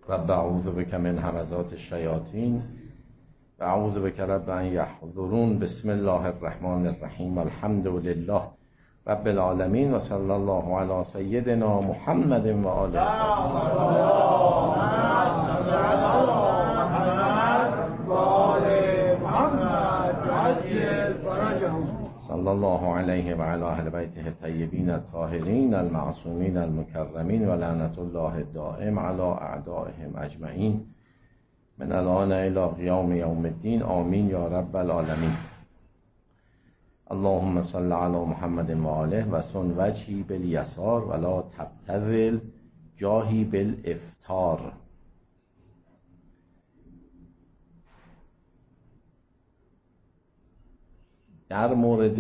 رب اعوذ بک من همزات الشیاطین و اعوذ بک رب ان یحضرون. بسم الله الرحمن الرحیم. الحمد لله رب العالمین و صلی الله علی سیدنا محمد و آله صلی الله علیه و علی اهل بیته الطیبین الطاهرین المعصومین المکرمین و لعنت الله الدائم علی اعدائهم اجمعین من الان الی قیام یوم الدین. آمین یا رب العالمین. اللهم صل علی محمد و آله و سن وجهی بالیسار ولا تبتذل جاهی بالافطار. در مورد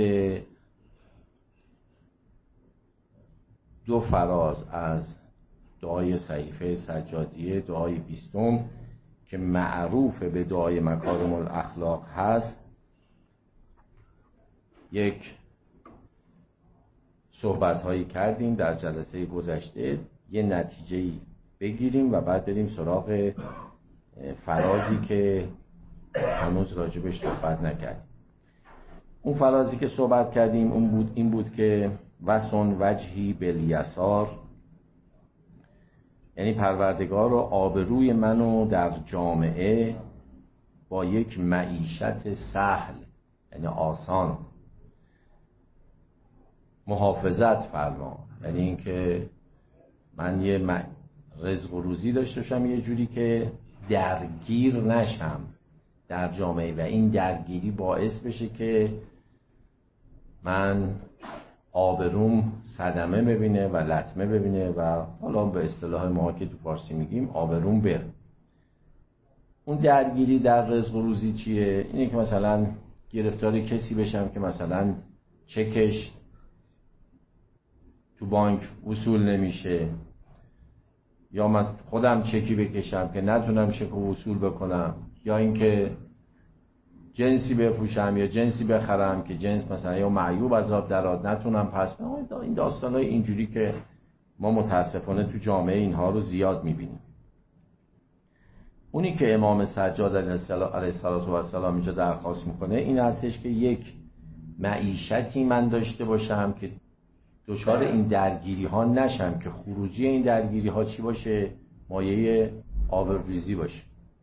دو فراز از دعای صحیفه سجادیه، دعای 20 که معروف به دعای مکارم الاخلاق هست، یک صحبت هایی کردیم در جلسه گذشته. یه نتیجه بگیریم و بعد بریم سراغ فرازی که هنوز راجبش صحبت نکردیم. اون فرازی که صحبت کردیم این بود که وسن وجهی بالیسار، یعنی پروردگار و آبروی منو در جامعه با یک معیشت سهل، یعنی آسان، محافظت فرما. یعنی این که من یه رزق و روزی داشته باشم یه جوری که درگیر نشم در جامعه و این درگیری باعث بشه که من آبروم صدمه ببینه و لطمه ببینه و حالا به اصطلاح ما که تو فارسی میگیم آبروم بره. اون درگیری در رزق و روزی چیه؟ اینه که مثلا گرفتار کسی بشم که مثلا چکش تو بانک وصول نمیشه، یا من خودم چکی بکشم که نتونم چک رو وصول بکنم، یا اینکه جنسی بفروشم یا جنسی بخرم که جنس مثلا یا معیوب از آب درآد نتونم پس بدم. این داستانای اینجوری که ما متاسفانه تو جامعه اینها رو زیاد میبینیم. اونی که امام سجاد علیه السلام اینجا درخواست میکنه این هستش که یک معیشتی من داشته باشم که دچار این درگیری ها نشم، که خروجی این درگیری ها چی باشه؟ مایه آبروریزی باشه.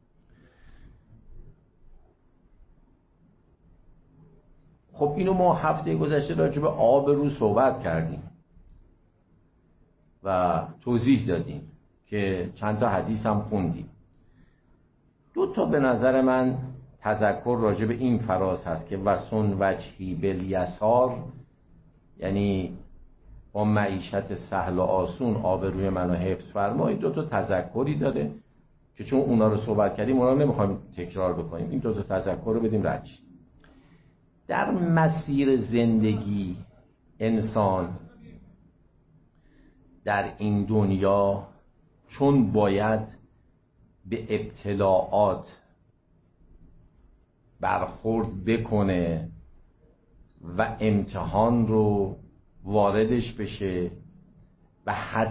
خب اینو ما هفته گذشته راجع به آبرو صحبت کردیم و توضیح دادیم که چند تا حدیث هم خوندیم. دو تا به نظر من تذکر راجع به این فراز هست که وسن وجهی بالیسار، یعنی با معیشت سهل و آسون آبروی منو حفظ فرمایید. دو تا تذکری داره که چون اونا رو صحبت کردیم اونا رو نمیخوایم تکرار بکنیم. این دو تا تذکر رو بدیم رد شیم. در مسیر زندگی انسان در این دنیا چون باید به ابتلاعات برخورد بکنه و امتحان رو واردش بشه و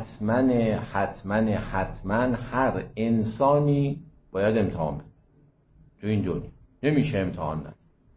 حتما هر انسانی باید امتحان بده تو این دنیا. نمیشه امتحان نداد.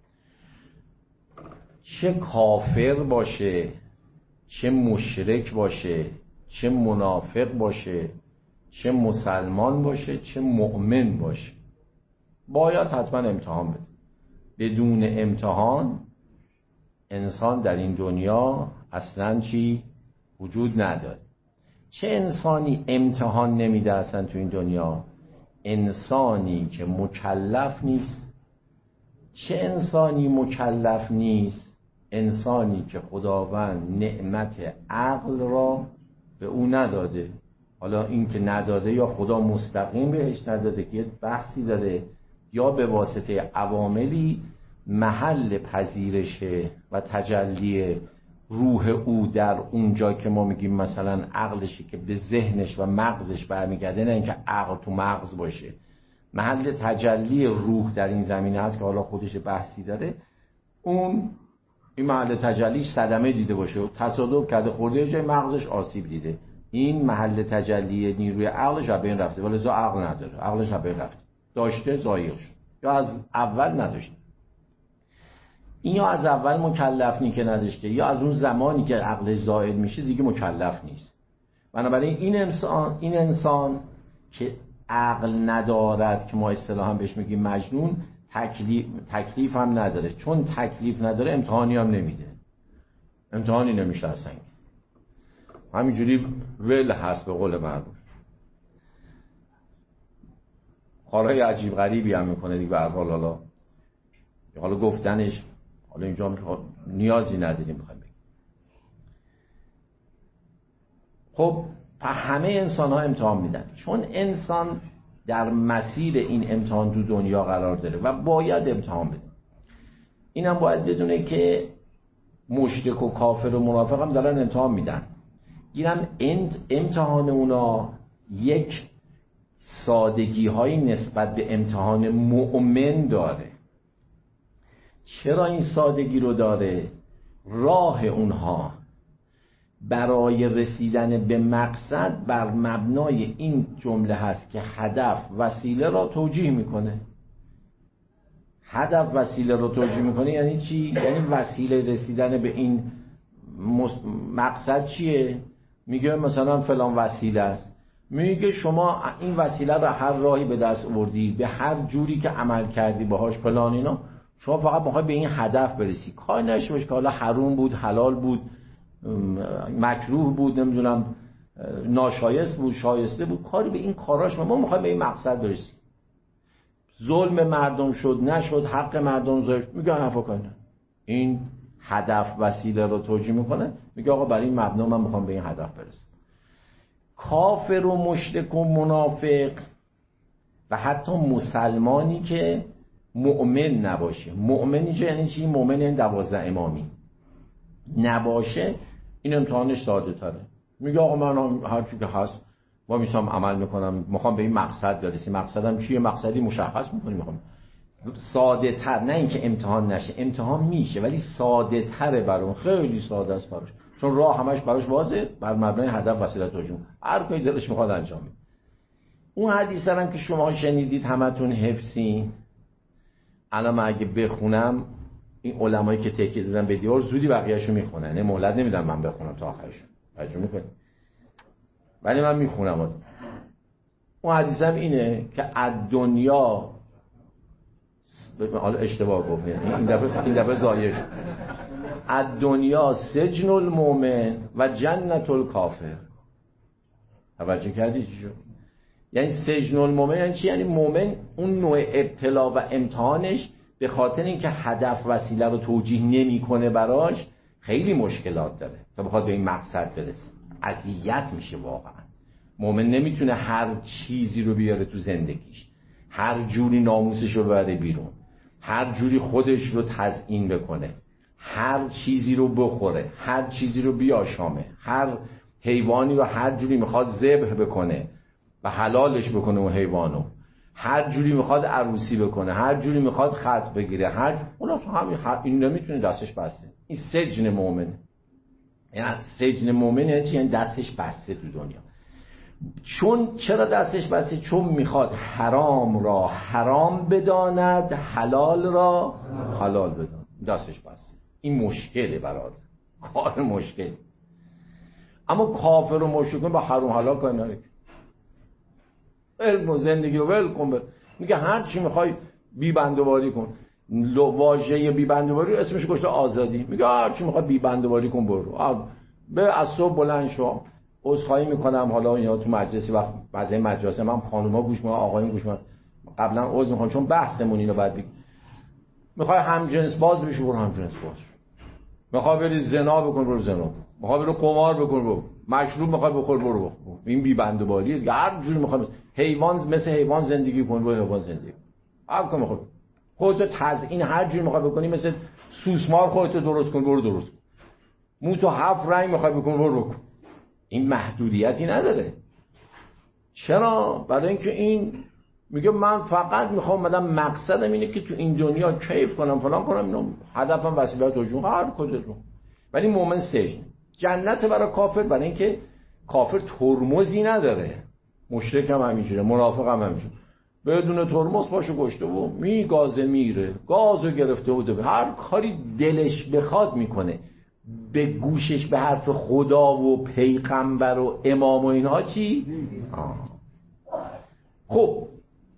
چه کافر باشه، چه مشرک باشه، چه منافق باشه، چه مسلمان باشه، چه مؤمن باشه، باید حتما امتحان بده. بدون امتحان انسان در این دنیا اصلا چی وجود نداره. چه انسانی امتحان نمیده اصلا تو این دنیا؟ انسانی که مکلف نیست. چه انسانی مکلف نیست؟ انسانی که خداوند نعمت عقل را به او نداده. حالا این که نداده یا خدا مستقیم بهش نداده که یه بحثی داره، یا به واسطه عواملی محل پذیرش و تجلی روح او در اونجا که ما میگیم مثلا عقلشی که به ذهنش و مغزش برمیگرده، نه اینکه عقل تو مغز باشه. محل تجلی روح در این زمینه هست که حالا خودش بحثی داره. اون این محل تجلیش صدمه دیده باشه و تصادف کرده خورده جای مغزش آسیب دیده، این محل تجلی نیروی عقلش از بین رفته، ولی عقل نداره، عقلش از بین رفته، داشته زایغ شد یا از اول نداشته. این یا از اول مکلف که نداشته یا از اون زمانی که عقلش زائد میشه دیگه مکلف نیست. بنابراین این انسان که عقل ندارد که ما اصطلاحاً بهش میگیم مجنون، تکلیف هم نداره. چون تکلیف نداره امتحانی هم نمیده، امتحانی نمیشه اصلا، همینجوری ول هست به قول معروف. کارهای عجیب غریبی هم میکنه دیگه. به هر حال حالا گفتنش حالا اینجا نیازی نداریم بخوایم بگیم. خب همه انسان ها امتحان میدن، چون انسان در مسیر این امتحان تو دنیا قرار داره و باید امتحان بده. اینم باید بدونه که مشرک و کافر و منافق هم دارن امتحان میدن. گیرم امتحان اونا یک سادگی های نسبت به امتحان مؤمن داره. چرا این سادگی رو داره؟ راه اونها برای رسیدن به مقصد بر مبنای این جمله هست که هدف وسیله را توجیه میکنه. هدف وسیله را توجیه میکنه یعنی چی؟ یعنی وسیله رسیدن به این مقصد چیه؟ میگه مثلا فلان وسیله است، میگه شما این وسیله را هر راهی به دست آوردی، به هر جوری که عمل کردی باهاش فلان اینا، شما فقط میخوای به این هدف برسی. کار نشه باشه که حالا حروم بود، حلال بود، مکروه بود، نمیدونم ناشایست بود، شایسته بود، کاری به این کاراش ما میخوایم به این مقصد برسیم. ظلم مردم شد نشد، حق مردم ضایع، میگه حرفا کنه. این هدف وسیله رو توجیه میکنه، میگه آقا برای این مبنا من میخوام به این هدف برسم. کافر و مشرک و منافق و حتی مسلمانی که مؤمن نباشه، مؤمن اینجا یعنی چی؟ مؤمن یعنی 12 امامی نباشه، این امتحانش ساده تره. میگه آقا من هر چی که هست با میشم عمل میکنم، میخوام به این مقصد برسیم. مقصدم چیه؟ مقصدی مشخص میکنیم، میخوام ساده تر، نه اینکه امتحان نشه، امتحان میشه ولی ساده تره برام، خیلی ساده است براش، چون راه همش براش واضحه، بر مبنای هدف وسیله توجیه، هر کاری دلش میخواد انجام میده. اون حدیث هم که شما شنیدید همتون حفظین، الان من اگه بخونم این علمایی که تکیه دادن به دیوار زودی بقیه‌اشو میخونن، نه مهلت نمیدم من بخونم تا آخرش، توجه میکنید؟ ولی من میخونم. اون حدیث هم اینه که الدنیا، حالا اشتباه گفتم این دفعه زایش، الدنیا سجن المؤمن و جنت الکافر. توجه کردی چی شد؟ یعنی سجن المؤمن یعنی چی؟ یعنی مؤمن اون نوع ابتلا و امتحانش به خاطر اینکه هدف وسیله رو توجیه نمیکنه براش خیلی مشکلات داره تا بخواد به این مقصد برسه، اذیت میشه واقعا. مؤمن نمیتونه هر چیزی رو بیاره تو زندگیش، هر جوری ناموسش رو ببره بیرون، هر جوری خودش رو تزیین بکنه، هر چیزی رو بخوره، هر چیزی رو بیاشامه، هر حیوانی رو هر جوری میخواد ذبح بکنه و حلالش بکنه اون حیوانو، هر جوری میخواد عروسی بکنه، هر جوری میخواد خط بگیره، اونا تو همین این نمیتونه، دستش بسته. این سجن مؤمنه. یعنی سجن مؤمن یعنی دستش بسته تو دنیا. چرا دستش بسته؟ چون میخواد حرام را حرام بداند، حلال را حلال بداند، دستش بسته. این مشکله برادر، کار مشکل. اما کافر و مشرکون با حرام حلال کار نداره، علم و زندگی رو ول کن. میگه هر چی میخوای بی بندوباری کن. واژه بی بندوباری اسمش گذاشته آزادی. میگه هر چی میخوای بی بندوباری کن، برو به از صبح بلند شو. عذرخواهی میکنم حالا اینا تو مجلسی وقت بعضی مجالس من خانوما گوش میکنن، آقایون گوش میکنن، قبلا عذر میخوام چون بحثمون اینو بعد بگم. میخوای همجنس باز بشی، برو همجنس باز. میخوای بری زنا بکن، برو زنا. میخوای بری قمار بکن، برو. مشروب میخوای بخور، برو. این بی بندوباریه. هر جور میخوای حیوان مثل حیوان زندگی کن، برو حیوان زندگی. هر کاری میخوای خودت تزیین هر جور میخوای بکنی، مثل سوسمار خودت درست کن، برو درست کن. موتو 7 رنگ میخوای بکن، برو بکن. این محدودیتی نداره. چرا؟ برای اینکه این میگه من فقط میخوام بدم، مقصدم اینه که تو این دنیا کیف کنم، فلان کنم، اینو هدفم وسیله توجیه هر کجا رو. ولی مؤمن سجن. جنت برای کافر برای اینکه کافر ترمزی نداره، مشرک هم همینجوره، منافق هم همینجوره، بدون ترمز پاشو گشته و میگازه میره، گازو گرفته بوده، هر کاری دلش بخواد میکنه، به گوشش به حرف خدا و پیغمبر و امام و اینها چی؟ خب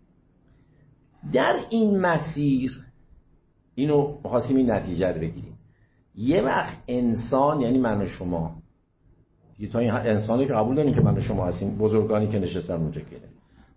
در این مسیر اینو می‌خواستیم این نتیجه رو بگیریم. یه وقت انسان، یعنی من و شما، یه تا این انسانی که قبول داریم که من و شما هستیم، بزرگانی که نشستن اونجا کنه،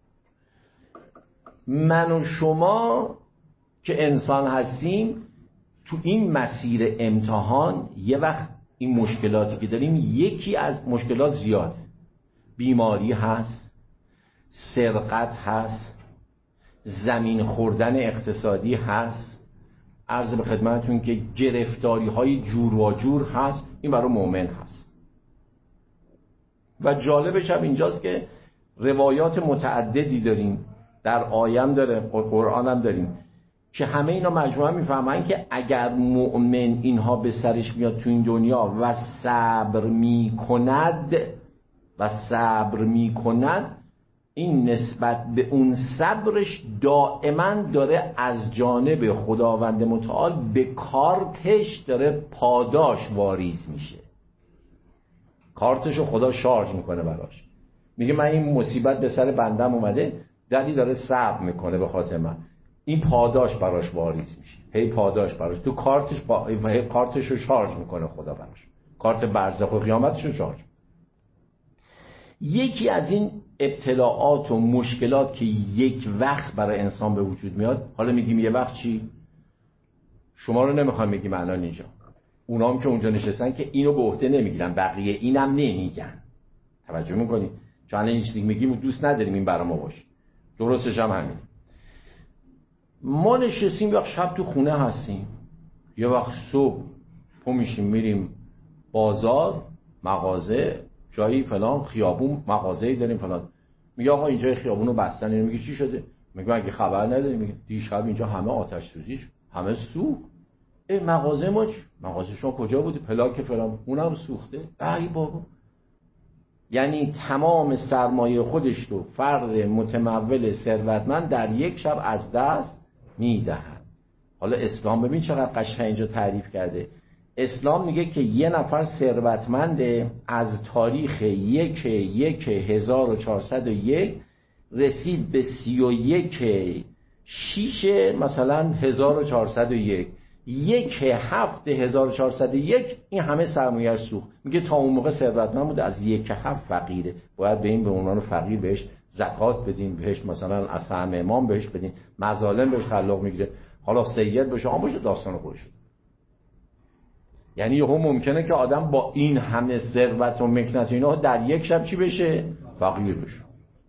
من و شما که انسان هستیم تو این مسیر امتحان یه وقت این مشکلاتی که داریم، یکی از مشکلات زیاده، بیماری هست، سرقت هست، زمین خوردن اقتصادی هست، عرض به خدمتتون که گرفتاری های جور و جور هست. این برای مؤمن هست و جالبش هم اینجاست که روایات متعددی داریم، در آیه داره، قرآن هم داریم، که همه اینا مجموعه میفهمن که اگر مؤمن اینها به سرش میاد تو این دنیا و صبر میکند، این نسبت به اون صبرش دائما داره از جانب خداوند متعال به کارتش داره پاداش واریز میشه، کارتشو خدا شارژ میکنه براش، میگه من این مصیبت به سر بندم اومده، دلی داره صبر میکنه به خاطر من، این پاداش براش واریز میشه، هی پاداش براش تو کارتش کارتشو شارژ میکنه خدا براش، کارت برزخ و قیامتشو شارژ. یکی از این ابتلاعات و مشکلات که یک وقت برای انسان به وجود میاد، حالا میگیم یه وقت چی؟ شما رو نمیخوام بگیم الان اینجا، اونام که اونجا نشستن که اینو به عهده نمیگیرن، بقیه اینم نمیگن، توجه میکنی؟ چون الان این چیزی میگیم دوست نداریم این برای ما باشه، درستش هم همین. ما نشستیم یه وقت شب تو خونه هستیم، یه وقت صبح پا میشیم میریم بازار، مغازه، جایی فلان، خیابون مغازه‌ای داریم فلان، میگه آقا اینجا خیابونو بستن. اینو میگه چی شده؟ میگه اگه خبر نداری. میگه دیشب اینجا همه آتش سوزی شد، همه سوخت. مغازه ما چی؟ مغازه شما کجا بودی؟ پلاک فلان، اونم سوخته. ای بابا، یعنی تمام سرمایه خودش رو فرد متمول ثروتمند در یک شب از دست میدهد. حالا اسلام ببین چقدر قشنگ اینجا تعریف کرده. اسلام میگه که یه نفر ثروتمنده از تاریخ 1/1401 رسید به 31/6 مثلا 1401، 1/7/1401 این همه سرمایه سوخت. میگه تا اون موقع ثروتمند بوده، از 1/7 فقیره، باید به این به عنوان فقیر بهش زکات بدین، بهش مثلا از سهم امام بهش بدین، مظالم بهش تعلق میگیره، حالا سید بشه باشه داستان خودش. یعنی هم ممکنه که آدم با این همه ثروت و مکنت اینا در یک شب چی بشه؟ فقیر بشه.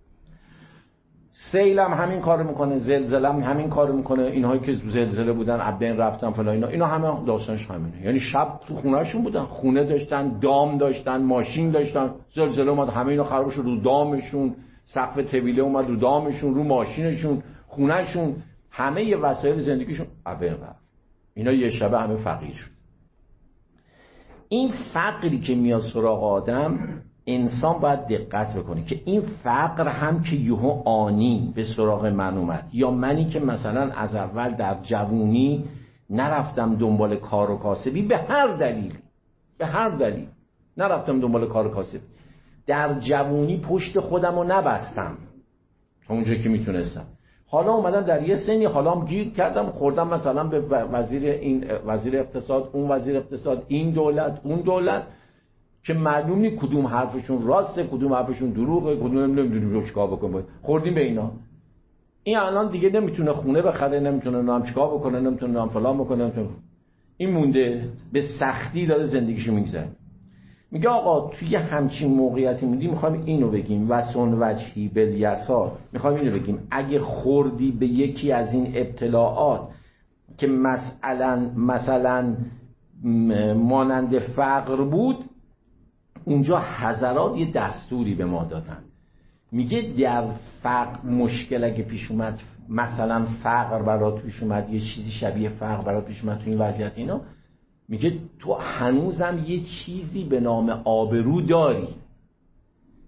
سیل هم همین کارو میکنه، زلزله هم همین کارو میکنه، اینهایی که زلزله بودن عبدین رفتن فلان اینا همه داستانش همینه. یعنی شب تو خونهشون بودن، خونه داشتن، دام داشتن، ماشین داشتن، زلزله اومد همه اینا خراب شد، رو دامشون، سقف طویله اومد رو دامشون، رو ماشینشون، خونهشون، همه ی وسایل زندگیشون عبدین رفت. اینا یه شب همه فقیر شد. این فقری که میاد سراغ آدم، انسان باید دقت بکنه که این فقر هم که یهو آنی به سراغ من اومد، یا منی که مثلا از اول در جوونی نرفتم دنبال کار و کاسبی، به هر دلیل نرفتم دنبال کار و کاسبی، در جوونی پشت خودم رو نبستم تا اونجایی که میتونستم، حالا اومدم در یه سنی، حالا هم گیر کردم خوردم مثلا به وزیر اقتصاد، اون وزیر اقتصاد، این دولت اون دولت، که معلوم نیست کدوم حرفشون راسته کدوم حرفشون دروغه، کدوم نمیدونیم رو چیکار بکنیم، خوردیم به اینا. این الان دیگه نمیتونه خونه بخره، نمیتونه نام چیکار بکنه، نمیتونه نام فلان بکنه، نمیتونه. این مونده به سختی داره زندگیشو میگذره. میگه آقا توی همچین موقعیتی موندی، میخوایم اینو بگیم وسن وجهی بالیسار، میخوایم اینو بگیم اگه خوردی به یکی از این ابتلاعات که مثلا مانند فقر بود، اونجا حضرات یه دستوری به ما دادن. میگه در فقر مشکل اگه پیش اومد، مثلا فقر برات پیش اومد، یه چیزی شبیه فقر برات پیش اومد تو این وضعیت اینا، میگه تو هنوزم یه چیزی به نام آبرو داری.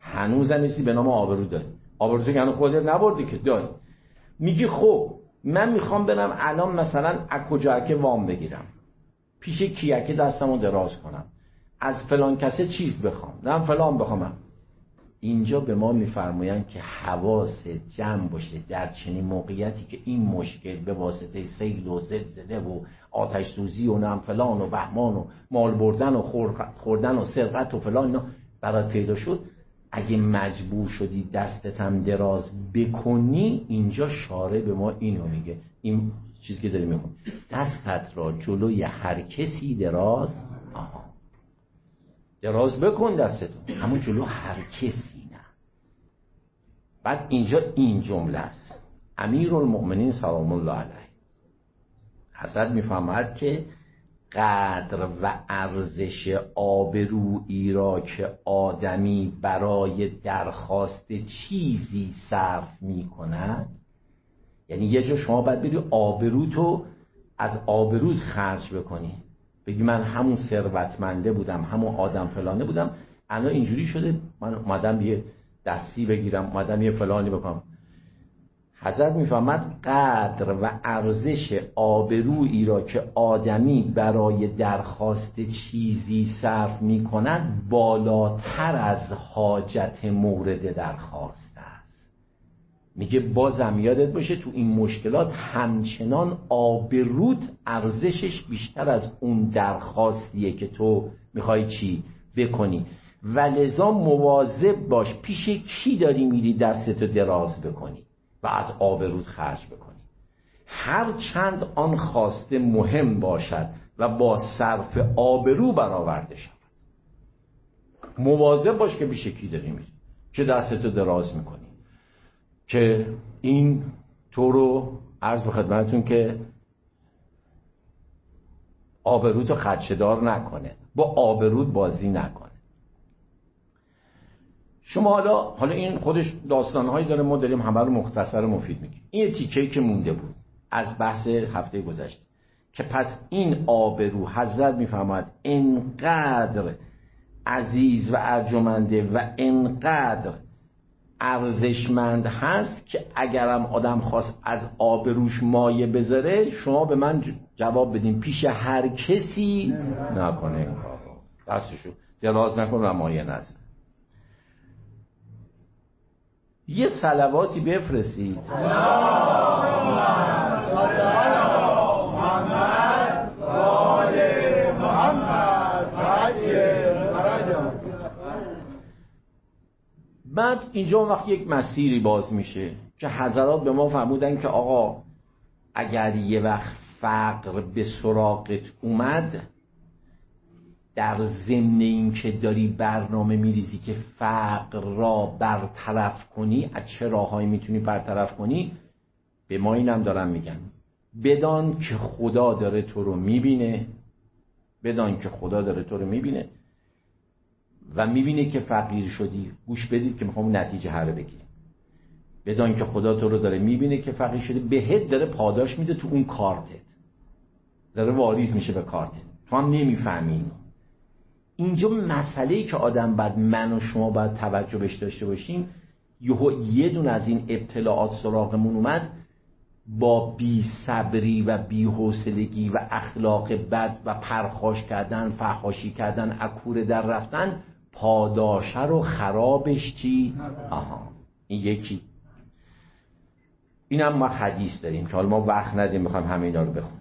هنوزم نیستی به نام آبرو داری. آبرو تو که هنوز خودت نبردی که داری. میگی خب من میخوام برم الان مثلا از کجا که وام بگیرم، پیش کیه که دستمو دراز کنم، از فلان کسه چیز بخوام، نه فلان بخوام. اینجا به ما میفرمایند که حواس جمع باشه در چنین موقعیتی که این مشکل به واسطه سیل و زلزله و آتش سوزی و نم فلان و بهمان و مال بردن و خوردن و سرقت و فلان اینا برات پیدا شد، اگه مجبور شدی دستتم دراز بکنی، اینجا شارع به ما اینو میگه، این چیزی که داری میگم، دستت را جلوی هر کسی دراز بکن دستتون، همون جلو هر کسی نه. بعد اینجا این جمله است، امیرالمؤمنین سلام الله علیه حضرت میفهمد که قدر و ارزش آبرویی را که آدمی برای درخواست چیزی صرف میکند، یعنی یه جا شما باید بری آبروتو از آبروت خرج بکنی، بگی من همون ثروتمنده بودم، همون آدم فلانه بودم، الان اینجوری شده من اومدم یه دستی بگیرم، اومدم یه فلانی بکنم. حضرت میفهمد قدر و ارزش آبرویی را که آدمی برای درخواست چیزی صرف میکند بالاتر از حاجت مورد درخواست است. میگه بازم یادت باشه تو این مشکلات همچنان آبروت ارزشش بیشتر از اون درخواستیه که تو میخوای چی بکنی، و لذا مواظب باش پیش کی داری میری دستتو دراز بکنی و از آبروت خرج بکنی، هر چند آن خواسته مهم باشد و با صرف آبرو برآورده شود. مواظب باش که پیش کی داری میری که دستتو دراز میکنی، که این تو رو عرض به خدمتتون که آبروتو خدشه‌دار نکنه، با آبروت بازی نکنه. شما حالا این خودش داستانهایی داره، ما داریم همه رو مختصر مفید میگیم. این تیکه‌ای که مونده بود از بحث هفته گذشته، که پس این آبرو حضرت میفهمد انقدر عزیز و ارجمنده و انقدر ارزشمند هست که اگرم آدم خواست از آبروش مایه بذاره، شما به من جواب بدین پیش هر کسی نکنه این کارو، دستشو دراز نکن و مایه نذار. یه صلواتی بفرستید بعد اینجا اون وقت یک مسیری باز میشه که حضرات به ما فرمودن که آقا اگر یه وقت فقر به سراغت اومد، در ضمن این که داری برنامه میریزی که فقر را برطرف کنی، از چه راههایی میتونی برطرف کنی، به ما اینم دارن میگن بدان که خدا داره تو رو میبینه، بدان که خدا داره تو رو میبینه و میبینه که فقیر شدی. گوش بدید که میخوام نتیجه هر بگیریم. بدان که خدا تو رو داره میبینه که فقیر شدی، بهت داره پاداش میده تو اون کارتت، داره واریز میشه به کارتت، تو هم نمیفهمی اینو. اینجا مسئله‌ای که آدم بعد من و شما باید توجه بهش داشته باشیم، یه دون از این ابتلاعات سراغمون اومد، با بی صبری و بی حوصلگی و اخلاق بد و پرخاش کردن، فحاشی کردن، اکوره در رفتن، پاداشه رو خرابش چی؟ این یکی. اینم ما حدیث داریم که حالا ما وقت ندیم میخوایم همه اینا رو بخونیم.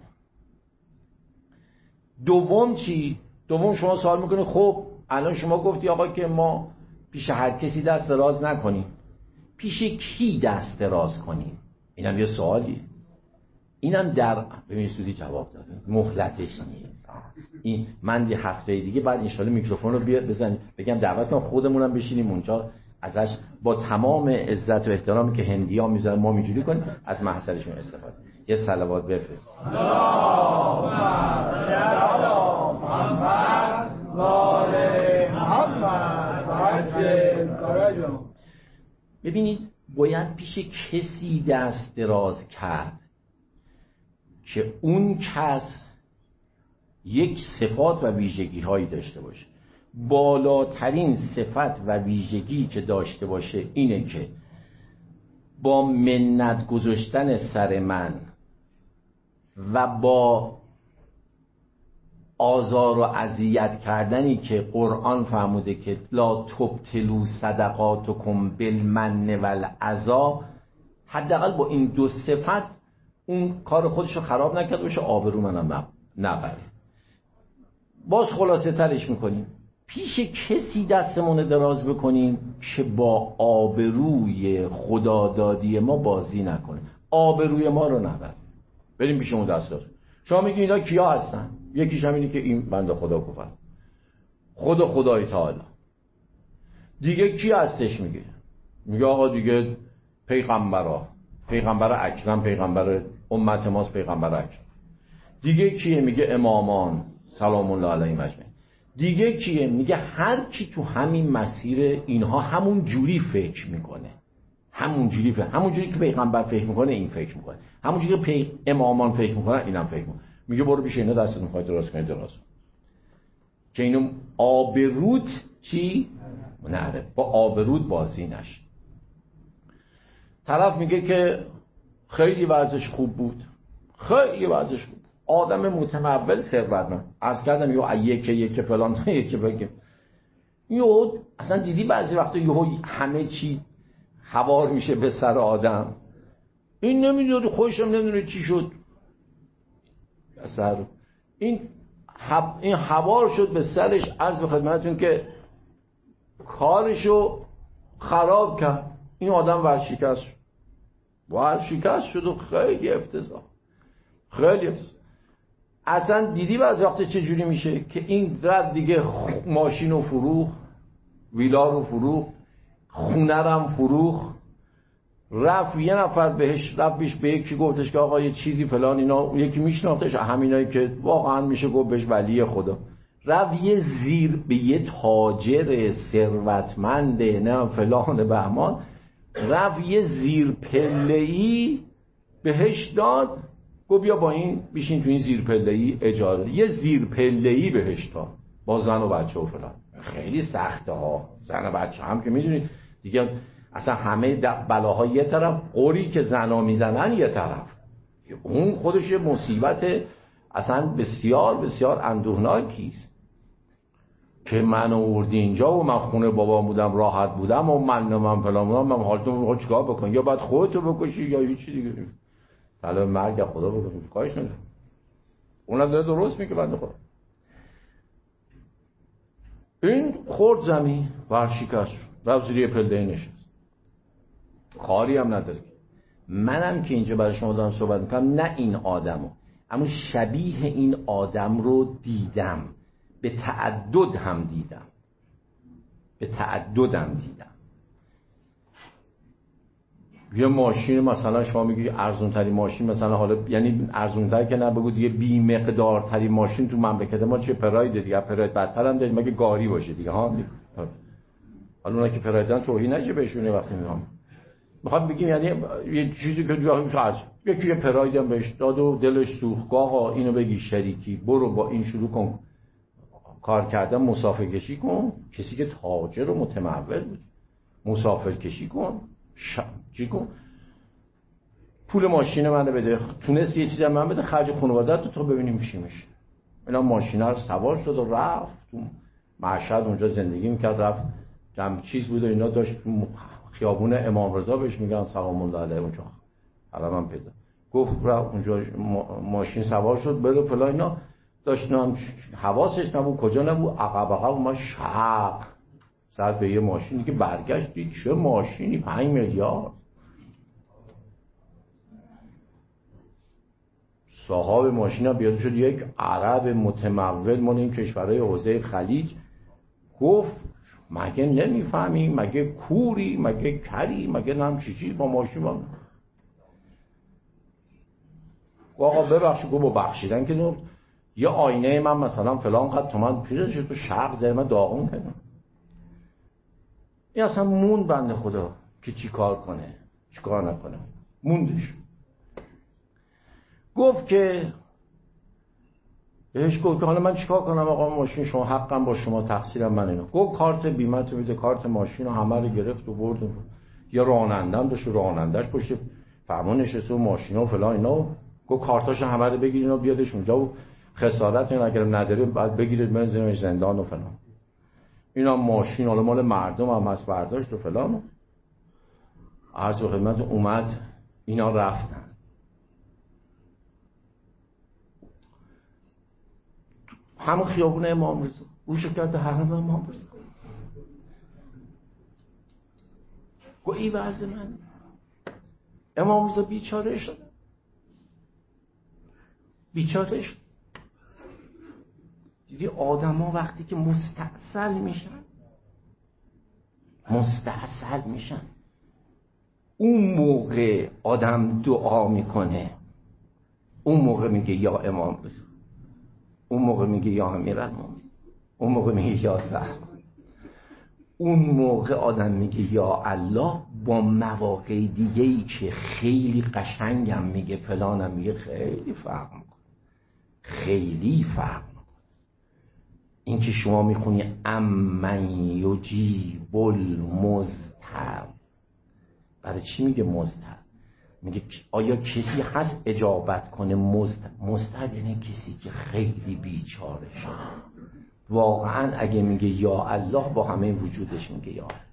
دوم چی؟ دوم شما سوال میکنید خب الان شما گفتی آقا که ما پیش هر کسی دست دراز نکنیم، پیش کی دست دراز کنیم؟ اینم یه سوالیه. اینم در ببینید سودی جواب داده، مهلتش نیست. این من یه هفته دیگه بعد ان شاءالله میکروفون رو بزنیم بگم دعوت کنم خودمونم بشینیم اونجا ازش با تمام عزت و احترامی که هندی‌ها میذارن ما اینجوری کنیم، از محضرشون استفاده. یه صلوات بفرست. ببینید باید پیش کسی دست دراز کرد که اون کس یک صفات و ویژگی هایی داشته باشه. بالاترین صفت و ویژگی که داشته باشه اینه که با منت گذاشتن سر من و با آزار و اذیت کردنی که قرآن فرموده که لا تبطلوا صدقاتکم بالمن والعذا، حداقل با این دو صفت اون کار خودشو خراب نکرد باشه، آبرو منم نبره. باز خلاصه ترش میکنیم، پیش کسی دستمون دراز بکنیم که با آبروی خدادادی ما بازی نکنه، آبروی ما رو نبره. بریم پیش اون دست دراز. شما میگی اینا کیا هستن؟ یکیش هم اینه که این بنده خدا گفت خدای تعالی. دیگه کی هستش؟ میگه آقا دیگه پیغمبر اکرم، پیغمبر امت ماست، پیغمبر اکرم. دیگه کیه؟ میگه امامان سلام الله علیهم اجمعین. دیگه کیه؟ میگه هر کی تو همین مسیر اینها همون جوری فکر میکنه، همون جوری که پیغمبر فکر میکنه این فکر میکنه، همون جوری که امامان فکر میکنه اینم فکر میکنه. میگه برو پیش اینا دستتون میخوای دراز کنید دراز کن، که اینو آبرود چی؟ نره، با آبرود بازی نشه. طرف میگه که خیلی وضعش خوب بود، آدم متمول ثروتمند. عرض کردم یه فلان یکی بگم یهو اصلا دیدی بعضی وقتا یهو همه چی هوار میشه به سر آدم، این نمیدونه خودشم نمیدونه چی شد سر این هوار شد به سرش. عرض به خدمتتون که کارشو خراب کرد. این آدم ورشکست شد و خیلی افتضاح. اصلا دیدی بعضی وقت چه جوری میشه که این رفت دیگه ماشین رو فروخت، ویلا رو فروخت، خونه رو فروخت، رفت یه نفر بهش به یکی گفتش که آقا یه چیزی فلان اینا، یکی میشناختش همینایی که واقعا میشه گفت بهش ولی خدا، رفت یه زیر به یه تاجر ثروتمند نه فلان بهمان، رفت یه زیر پله‌ای بهش داد، گفت بیا با این بیشین تو این زیر پله‌ای اجاره. یه زیر پله‌ای بهش داد با زن و بچه و فلان. خیلی سخته ها، زن و بچه هم که میدونید دیگه اصلا همه بلاها یه طرف، قوری که زنا میزنن یه طرف، اون خودش یه مصیبت اصلا بسیار بسیار اندوهناکی است که من آوردی اینجا و من خونه بابا بودم راحت بودم و من فلان بودم، من حالتون میخواد چیکار بکن؟ یا باید خودتو بکشی یا هیچ چیزی دیگه. طلب مرگ خدا بکن، کارش نداره. اونم داره درست میگه بنده خدا. این خورد زمین ورشکست شد، رفت زیر پله نشست، کاری هم نداره. منم که اینجا برای شما دارم صحبت میکنم نه این آدمو، اما شبیه این آدم رو دیدم، به تعدد هم دیدم. یه ماشین مثلا شما میگی ارزون ترین ماشین مثلا، حالا یعنی ارزون تر که نه بگو دیگه، بی مقدار ترین ماشین تو مملکت ما چه پراید دیگه، پراید بدتر هم داریم، مگه گاری باشه دیگه ها. حالا اونا که پرایدن توهین نشه بهشونه وقتی میخوام بگیم یعنی یه چیزی که یکی یه پراید هم بهش داد و دلش سوخت، آقا اینو بگی شریکی، برو با این شروع کن کار کردن، مسافر کشی کن. کسی که تاجر و متمول بود مسافر کشی کن، چی کن، پول ماشین منو بده، تونست یه چیزی من بده خرج خانواده‌ت تو ببینیم چی میشه. اینا ماشینا رو سوار شد و رفت تو مشهد، اونجا زندگی میکرد، رفت جمع چیز بود و اینا داشت، خیابون امام رضا بهش میگن سلام الله علیه اونجا، حالا من پیدا گفت رفت اونجا ماشین سوار شد بره فلان اینا، داشتم حواسش نبود کجا نبود، عقب اومد شق زد به یه ماشینی که برگشت دید چه ماشینی، 5 میلیارد. صاحب ماشین ها بیاد شد یک عرب متمول مال این کشورهای حوزه خلیج، گفت مگه نمیفهمی، مگه کوری، مگه کری، مگه نم چی با ماشین با آقا ببخشید. گفت با بخشیدن که نور یه آینه من مثلا فلان قد تومن پیدا شد تو شرق زیر من داغون کردم. این اصلا موند بنده خدا که چی کار کنه چی کار نکنه، موندش. گفت که بهش گفت که حالا من چیکار کنم آقا، ماشین شما، حقم با شما، تقصیرم من. اینا گفت کارت بیمه‌تو بده. کارت ماشین رو همه رو گرفت و برد. یه راننده‌ام داشت، راننده‌اش پشت فرمان نشسته و ماشینا و فلان اینا. گفت کارتاشو همه رو بگیرین و بیادش اونجا و خسارت اینا اگر نداره بعد بگیرید بزنید زندان و فلان. اینا ماشین حالا مال مردم هم از برداشت و فلان. عرض و خدمت اومد، اینا رفتن. همون خیابون امام رضا روش کرد حرم امام رضا. گوه ای وضع من. امام رضا بیچاره شد، بیچاره شد. دیدی آدم ها وقتی که مستعسل میشن اون موقع آدم دعا میکنه، اون موقع میگه یا امام رضا، اون موقع میگه یا امیرالمومنین، اون موقع میگه یا زهرا، اون موقع آدم میگه یا الله. با مواقع دیگه‌ای که خیلی قشنگم میگه فلانم میگه خیلی فرق میکنه، خیلی فرق میکنه. این که شما میخونی امن یجیب المضطر، برای چی میگه مضطر؟ میگه آیا کسی هست اجابت کنه مضطر؟ یعنی کسی که خیلی بیچاره شد. واقعا اگه میگه یا الله با همه وجودش میگه یا الله.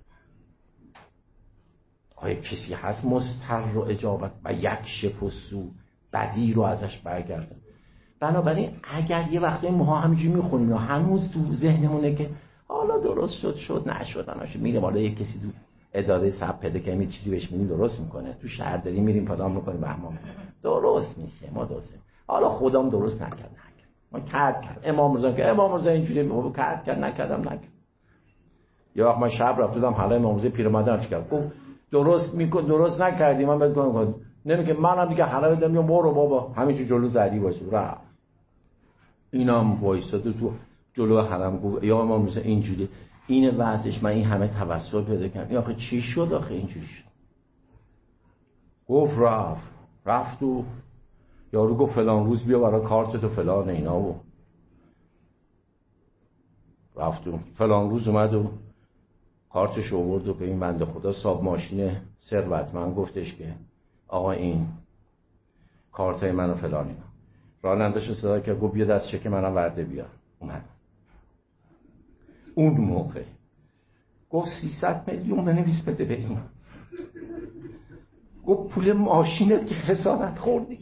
آیا کسی هست مضطر رو اجابت و یکشف السوء، بدی رو ازش برگردن؟ بنابراین اگر یه وقتی ما همینجوری میخونیم و هنوز تو ذهنمونه که حالا درست شد نشد میریم حالا یک کسی تو اداره ثبت پیدا کنیم چیزی بهش میگیم درست میکنه، تو شهرداری میریم فلان میکنیم بهمان میکنیم، درست میشه. ما درست حالا خودم درست نکرد ما کرد امام رضا که امام رضا اینجوری کرد نکردم. یا وقت من شب رفتم حالا امام رضا پیرمردم چیکار گفت درست نکردی، من بهت گفتم نمیگه منم دیگه حالا بدم یا برو بابا همینجوری جلو زدی باشه رفت. اینم وایساده تو جلو حرم گفت یا امام رضا اینجوری اینه وضعش، من این همه توسل پیدا کردم. این آخه چی شد؟ آخه اینجوری شد. گفت رفت و یارو گفت فلان روز بیا برای کارتت و فلان اینا و رفت و فلان روز اومد و کارتش آورد و به این بنده خدا صاحب ماشین ثروتمند گفتش که آقا این کارتای منو فلان اینا. راننده‌شو صدا کرد گفت بیا دست چک منم ورده بیار. اومد. اون موقع گفت 300 میلیون بنویس بده به این. گفت پول ماشینت که خسارت خوردی.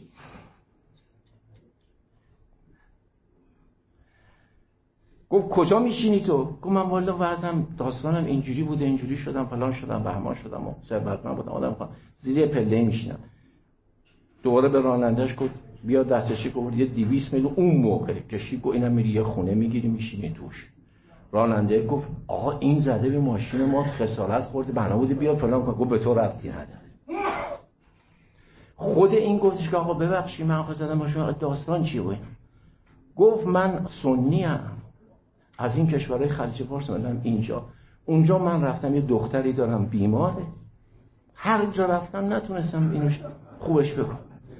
گفت کجا میشینی تو؟ گفت من والا وضعم داستانم اینجوری بوده، اینجوری شدم فلان شدم بهمان شدم و ثروتمند بودم آدم خواهم زیر پله میشینم. دوباره به رانندهش گفت بیا دستشی گفت یه 200 میلیون اون موقع کشی. گفت اینم میری یه خونه میگیری میشینی توش. راننده گفت آقا این زده به ماشین ما خسارت خورده بنا بوده بیا فلان کن. گفت به تو ربطی نداره. خود این گفتش که آقا ببخشید من آقا زدم ماشین داستان چیه بود؟ گفت من سنی ام از این کشورهای خلیج فارس اومدم اینجا. اونجا من رفتم یه دختری دارم بیماره، هر جا رفتم نتونستم اینو خوبش بکنم.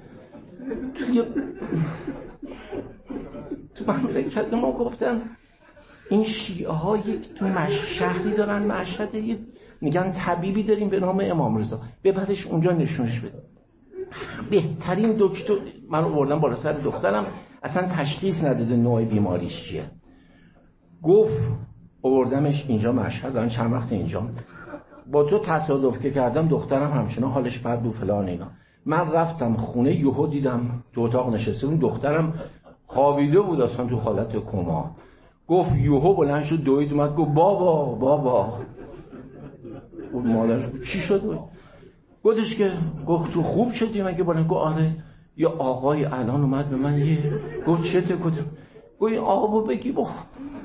تو مملکت ما گفتن این شیعه ها یک تو شهری دارن مشهد میگن طبیبی داریم به نام امام رضا، ببرش اونجا نشونش بده. بهترین دکتر من آوردم بالا سر دخترم اصلا تشخیص نداده نوع بیماریش چیه. گفت آوردمش اینجا مشهد دارن چند وقت اینجا با تو تصادف که کردم دخترم همچنان حالش بد و فلان اینا. من رفتم خونه یهو دیدم تو اتاق نشسته اون دخترم خوابیده بود اصلا تو حالت کما. گفت یهو بلند شد دوید اومد گفت بابا اون مادرش گفت چی شد؟ گفتش که گفت تو خوب شدی مگه؟ بلند گفت آره یه آقای الان اومد به من یه گفت چته؟ گفت این آبو بگی بخور.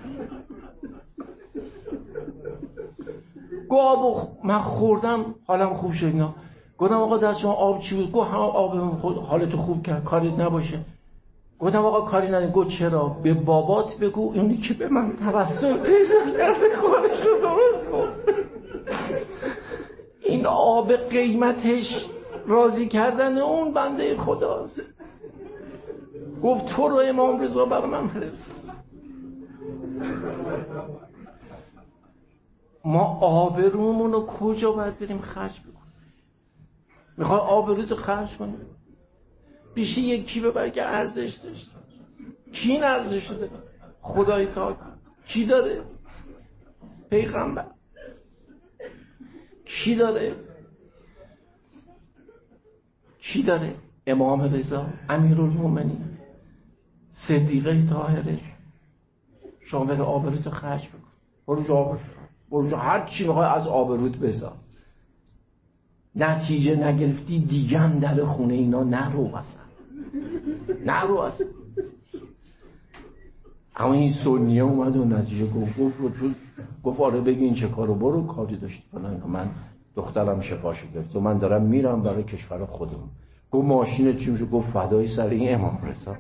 گفت آبو من خوردم حالم خوب شد. اینا گفتم آقا در شما آب چی بود؟ گفت هم آب حالتو خوب کرد کاریت نباشه. گفتم آقا کاری نداره. گفت چرا؟ به بابات بگو اونی که به من توسل پیدا کرده کارشو درست کن. این آب قیمتش راضی کردن اون بنده خداست. گفت تو رو امام رضا برای من فرستاد. ما آبرومون رو کجا باید بریم خرج بکنیم؟ میخوای آبروت خرج کنی؟ بیشی یکی ببر که ارزش داشت. کی این ارزش داره؟ خدای تعالی. کی داره؟ پیغمبر. کی داره؟ کی داره؟ امام رضا، امیرالمومنین، صدیقه طاهره. شما بده آبروت خرج بکن. برو هر چی میخوای از آبروت بذار. نتیجه نگرفتی دیگه هم در خونه اینا نرو اصلا. اما این سنیه اومد و نتیجه گفت آره بگی این چه کارو، برو کاری داشتی فلان. من دخترم شفاشو گرفت و من دارم میرم برای کشور خودم. گفت ماشین چی میشه؟ گفت فدای سر این امام رضا.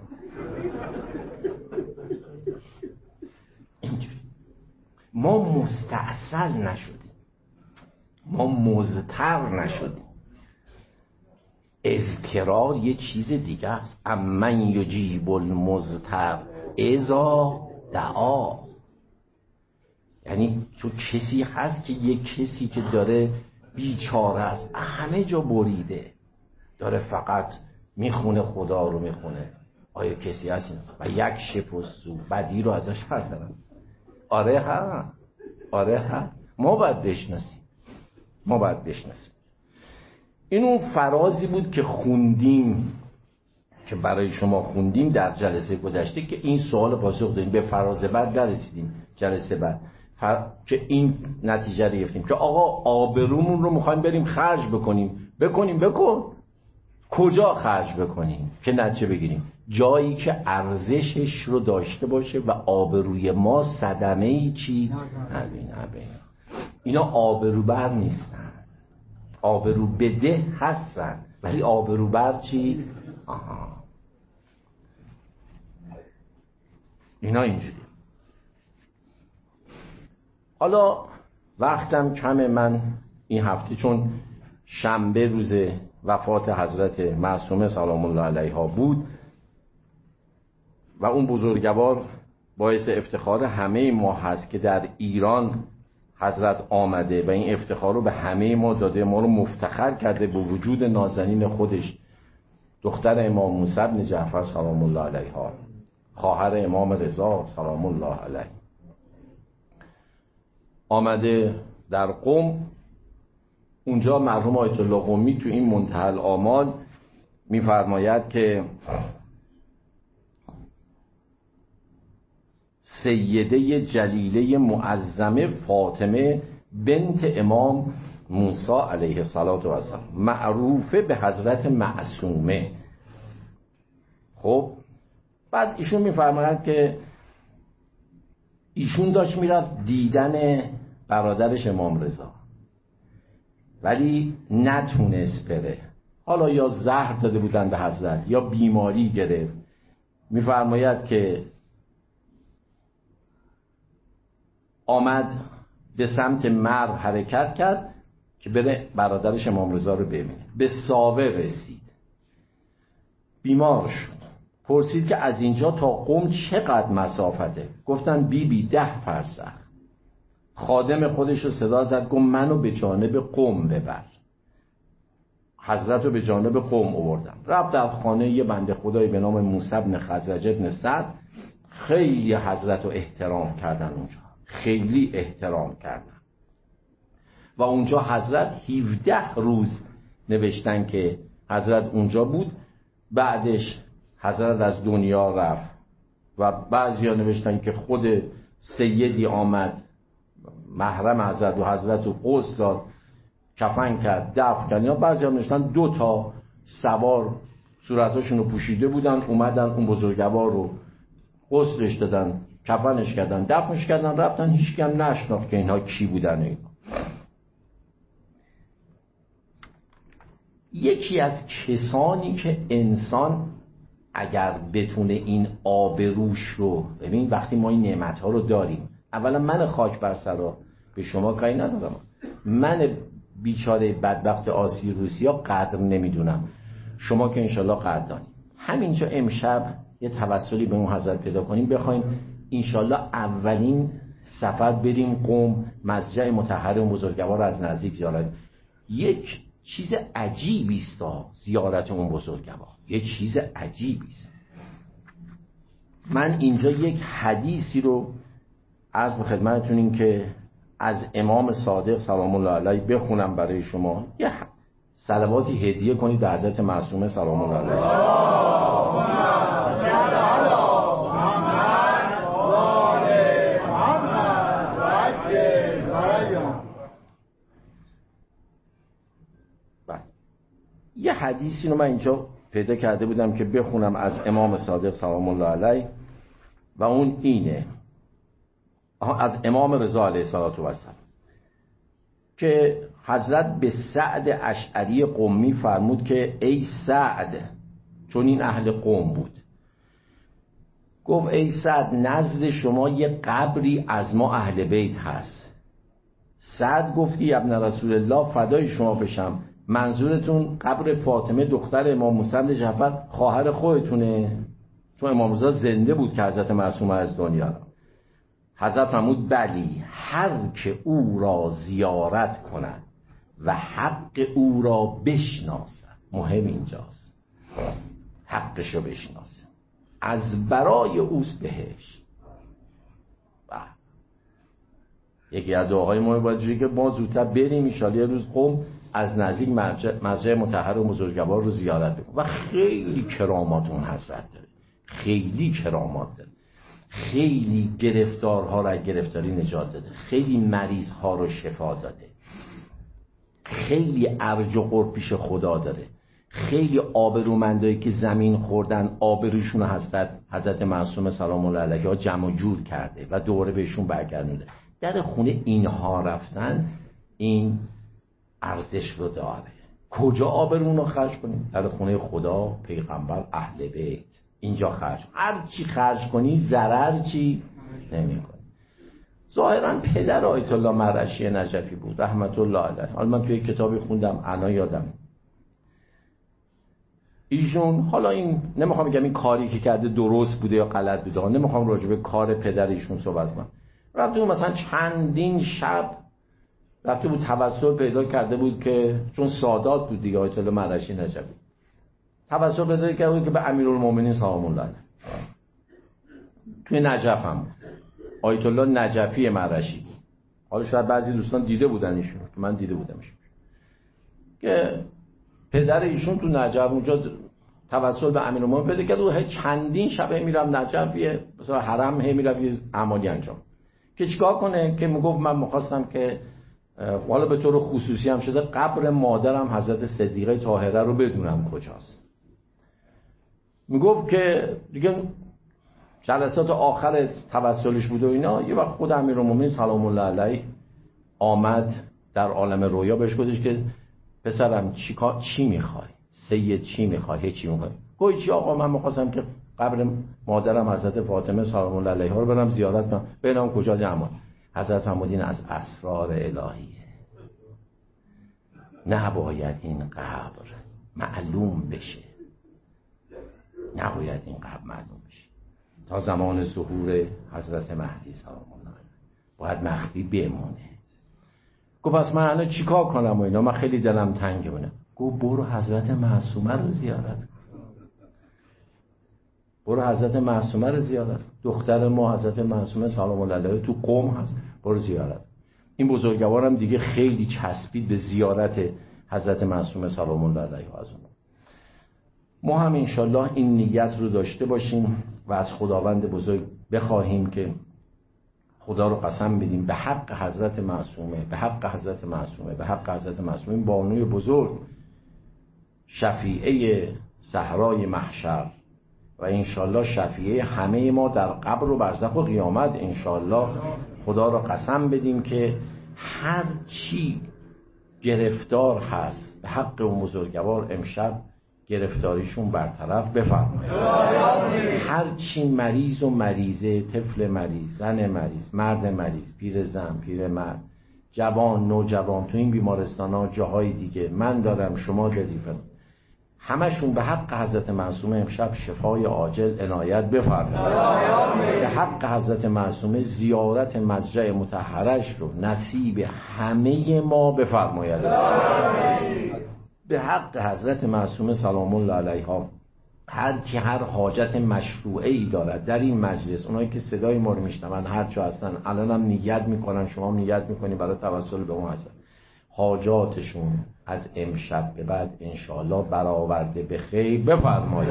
اینجوری ما مستعسل نشدیم، ما مضطر نشدیم. اضطرار یه چیز دیگه است. امن یجیب المضطر اذا دعا. یعنی تو کسی هست که یه کسی که داره بیچاره است، همه جا بریده، داره فقط میخونه خدا رو میخونه. آیا کسی هست و یک شف و سو بدی رو ازش بردارن؟ آره ها ما باید بشناسیم. این اون فرازی بود که خوندیم، که برای شما خوندیم در جلسه گذشته، که این سوال پاسخ دادیم. به فراز بعد نرسیدیم. جلسه بعد که این نتیجه رو گرفتیم که آقا آبرومون رو میخوایم بریم خرج بکن. کجا خرج بکنیم که نتیجه بگیریم؟ جایی که ارزشش رو داشته باشه و آبروی ما صدمه‌ای چی نبینه. اینا آبروبر نیستن، آبرو بده هستن، ولی آبروبر چی؟ اینا اینجوری. حالا وقتم کمه. من این هفته چون شنبه روز وفات حضرت معصومه سلام الله علیها بود و اون بزرگوار باعث افتخار همه ما هست که در ایران حضرت آمده و این افتخار رو به همه ما داده، ما رو مفتخر کرده به وجود نازنین خودش، دختر امام موسی بن جعفر سلام الله علیها، خواهر امام رضا سلام الله علیه. آمده در قم. اونجا مرحوم آیت الله قمی تو این منتهی الآمال می‌فرماید که سیده جلیله معظمه فاطمه بنت امام موسی علیه السلام معروفه به حضرت معصومه. خب بعد ایشون می‌فرماید که ایشون داشت میرفت دیدن برادرش امام رضا، ولی نتونست بره. حالا یا زهر داده بودن به حضرت یا بیماری گرفت. میفرماید که آمد به سمت مرو حرکت کرد که بره برادرش امام رضا رو ببینه. به ساوه رسید، بیمار شد. پرسید که از اینجا تا قم چقدر مسافته؟ گفتن بی 10 فرسخ. خادم خودش رو صدا زد، گفت منو به جانب قم ببر. حضرت رو به جانب قم آوردن. رفت در خانه یه بنده خدایی به نام موسی بن خزرج بن سعد. خیلی حضرت رو احترام کردن اونجا، خیلی احترام کردن و اونجا حضرت 17 روز نوشتن که حضرت اونجا بود. بعدش حضرت از دنیا رفت و بعضیا نوشتن که خود سیدی آمد محرم حضرت و حضرت رو غسل داد، کفن کرد، دفن کرد. یا بعضیا نوشتن 2 تا سوار صورتاشون رو پوشیده بودن، اومدن اون بزرگوار رو غسلش دادن، کفنش کردن، دفنش کردن، رفتن. هیچ کم نشناخت که اینها کی بودن. اینا یکی از کسانی که انسان اگر بتونه این آبروش رو ببین، وقتی ما این نعمت‌ها رو داریم، اولا من خاک بر سرا به شما کاری ندارم، من بیچاره بدبخت آسی روسیا قدر نمیدونم، شما که انشالله قدردانی. همینجا امشب یه توسلی به اون حضرت پیدا کنیم، بخوایم انشالله اولین سفر بریم قم، مضجع مطهر اون بزرگوار از نزدیک زیارت. یک چیز عجیبی است زیارت اون بزرگوار، یک چیز عجیبی است. من اینجا یک حدیثی رو عرض به خدمتتون این که از امام صادق سلام الله علیه بخونم برای شما، یه صلواتی هدیه کنید به حضرت معصومه سلام الله علیه. یه حدیثی رو من اینجا پیدا کرده بودم که بخونم از امام صادق سلام الله علیه و اون اینه، از امام رضا علیه السلام، که حضرت به سعد اشعری قمی فرمود که ای سعد، چون این اهل قم بود، گفت ای سعد نزد شما یه قبری از ما اهل بیت هست. سعد گفت که ابن رسول الله فدای شما بشم، منظورتون قبر فاطمه دختر امام موسی بن جعفر خواهر خودتونه؟ چون امام موسی زنده بود که حضرت معصومه از دنیا را. حضرت فرمود بلی، هر که او را زیارت کند و حق او را بشناسد، مهم اینجاست، حقش رو بشناسه، از برای اوست بهش. یکی از دعاهای ما باید جوری که ما زودتر بریم انشالله یه روز قم از نزدیک مضجع مطهر و بزرگوار رو زیارت بکنیم. و خیلی کرامات اون حضرت داره، خیلی کرامات داره، خیلی گرفتارها رو از گرفتاری نجات داده، خیلی مریضها رو شفا داده، خیلی ارج و قرب پیش خدا داره، خیلی آبرومندایی که زمین خوردن آبروشون رو حضرت معصومه سلام الله علیها جمع جور کرده و دوره بهشون برگردونده. در خونه اینها رفتن این ارزش رو داره. کجا آبرون رو خرج کنیم؟ در خونه خدا، پیغمبر، اهل بیت. اینجا خرج، هر چی خرج کنی ضرر چی نمی کنی. ظاهرا پدر آیت الله مرعشی نجفی بود رحمت الله علیه. حالا من توی کتابی خوندم انا یادم ایشون، حالا این نمیخوام بگم این کاری که کرده درست بوده یا غلط بوده، نمیخوام راجع به کار پدر ایشون صحبت کنم، رفته بود مثلا چندین شب رفته بود توسل پیدا کرده بود که چون سادات بود دیگه آیت الله مرعشی نجفی، توسل پیدا کرده بود که به امیرالمومنین سلام الله علیه توی نجف هم بود، آیت الله نجفی مرعشی بود. حالا شاید بعضی دوستان دیده بودن ایشون که من دیده بودمش، که پدر ایشون تو نجف اونجا توسل به امیرالمومنین پیدا کرد و چندین شب میرم نجف، مثلا حرم میرم یه اعمالی انجام که چیکار کنه، که میگفت من می‌خواستم که حالا به طور خصوصی هم شده قبر مادرم حضرت صدیقه طاهره رو بدونم کجاست. میگفت که دیگه جلسات آخر توسلش بود و اینا، یه وقت خود امیرالمومنین سلام الله علیه آمد در عالم رویا، بهش گفتش که پسرم چی میخوای؟ سید چی میخوای؟ هیچی میخوای؟ گوی چی آقا، من میخواستم که قبر مادرم حضرت فاطمه سلام الله علیها رو برم زیارت کنم، ببینم کجا جمع. حضرت فرمودین از اسرار الهیه، نباید این قبر معلوم بشه، نباید این قبر معلوم بشه تا زمان ظهور حضرت مهدی سلام الله علیه، باید مخفی بمونه. گفت پس من الان چیکار کنم و اینا، من خیلی دلم تنگه بونه. گفت برو حضرت معصومه رو زیارت کن، برو حضرت معصومه رو زیارت کن، دختر ما حضرت معصومه سلام الله علیها تو قم هست، برو زیارت. این بزرگوارم دیگه خیلی چسبید به زیارت حضرت معصومه سلام الله علیها. از اون ما هم انشالله این نیت رو داشته باشیم و از خداوند بزرگ بخواهیم که خدا رو قسم بدیم به حق حضرت معصومه، به حق حضرت معصومه، به حق حضرت معصومه، بانوی بزرگ، شفیعه صحرای محشر و انشالله شفیعه همه ما در قبر و برزخ و قیامت. انشالله خدا رو قسم بدیم که هر چی گرفتار هست به حق اون بزرگوار امشب گرفتاریشون برطرف بفرمایید. هر چی مریض و مریضه، طفل مریض، زن مریض، مرد مریض، پیر زن، پیر مرد، جوان، نوجوان، تو این بیمارستان ها جاهای دیگه من دارم شما دارید، همشون به حق حضرت معصومه امشب شفای عاجل عنایت بفرمایید. به حق حضرت معصومه زیارت مضجع مطهرش رو نصیب همه ما بفرماید. به حق حضرت معصومه سلام الله علیها هر کی هر حاجت مشروعه ای دارد در این مجلس، اونایی که صدای ما رو میشنون هر جا هستن الان هم نیت میکنن، شما هم نیت میکنید برای توسل به اون حضرت، حاجاتشون از امشب به بعد انشاءالله برآورده به خیر بفرمایید.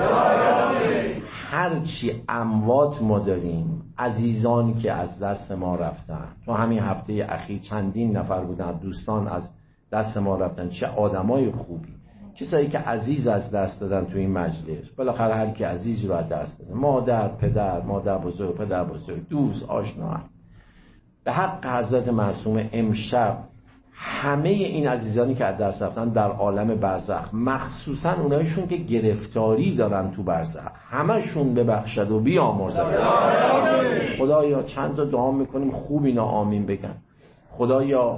هرچی اموات ما داریم، عزیزانی که از دست ما رفتن، تو همین هفته اخیر چندین نفر بودن دوستان از دست ما رفتن، چه آدمای خوبی، کسایی که عزیز از دست دادن تو این مجلس. بالاخره هر کی عزیزی رو از دست داده، مادر، پدر، مادر بزرگ، پدر بزرگ، دوست، آشنا، به حق حضرت معصومه امشب همه این عزیزانی که از دست رفتن در عالم برزخ، مخصوصا اونایشون که گرفتاری دارن تو برزخ، همشون ببخشد و بیامرزد. خدایا چند تا دعا میکنیم خوب اینا آمین بگن. خدایا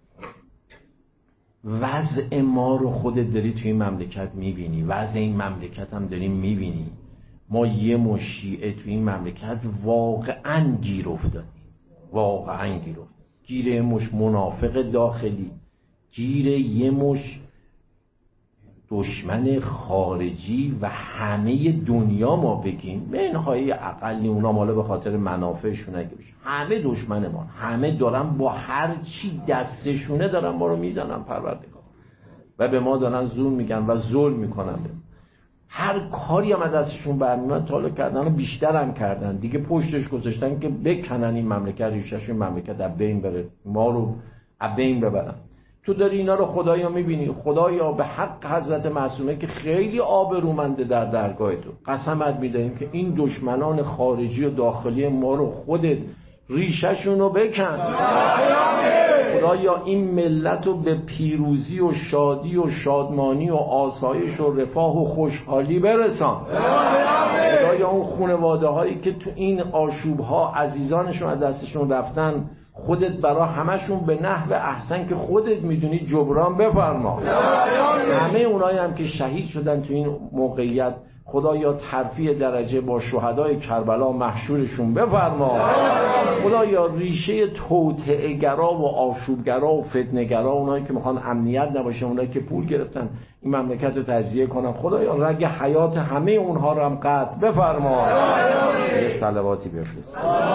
وضع ما رو خودت داری توی این مملکت میبینی، وضع این مملکت هم داریم میبینی. ما یه مشیعه توی این مملکت واقعا گیر افتادیم، واقعا گیر افتادیم. گیر یه مش منافق داخلی، گیر یه مش دشمن خارجی و همه دنیا ما بگیم منهای اقلی اونا مالا به خاطر منافعشون اگه بشه، همه دشمن ما، همه دارن با هر چی دستشونه دارن ما رو میزنن پروردگار و به ما دارن ظلم میگن و ظلم میکنن. هر کاری هم از دستشون برمیاد تا حالا کردن و بیشتر هم کردن دیگه، پشتش گذاشتن که بکنن این مملکت، ریشش این مملکت از بین بره، ما رو از بین ببرن. تو داری اینا رو خدایا میبینی. خدایا به حق حضرت معصومه که خیلی آبرومنده در درگاه تو قسمت میدهیم که این دشمنان خارجی و داخلی ما رو خودت ریششون رو بکن. خدایا این ملت رو به پیروزی و شادی و شادمانی و آسایش و رفاه و خوشحالی برسان. خدایا اون خانواده هایی که تو این آشوب ها عزیزانشون از دستشون رفتن، خودت برا همشون به نحو احسن که خودت میدونی جبران بفرما. همه اونایی هم که شهید شدن تو این موقعیت، خدایا ترفیع درجه با شهدای کربلا محشورشون بفرما. خدایا ریشه توطئه‌گرا و آشوبگرا و فتنه‌گرا، اونایی که میخوان امنیت نباشه، اونایی که پول گرفتن این مملکت رو تجزیه کنن، خدایا رگ حیات همه اونها رو هم قطع بفرما. یه صلواتی بفرست.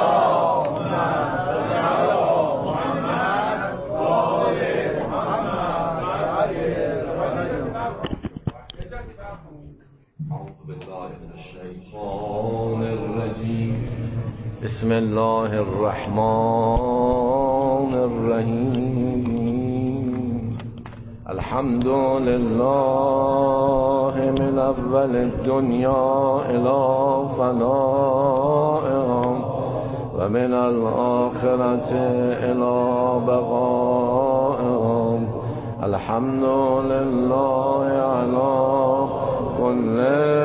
بسم الله الرحمن الرحیم. الحمد لله من اول الدنیا الی فنائها و من الآخرة الی بقائها. الحمد لله علی كل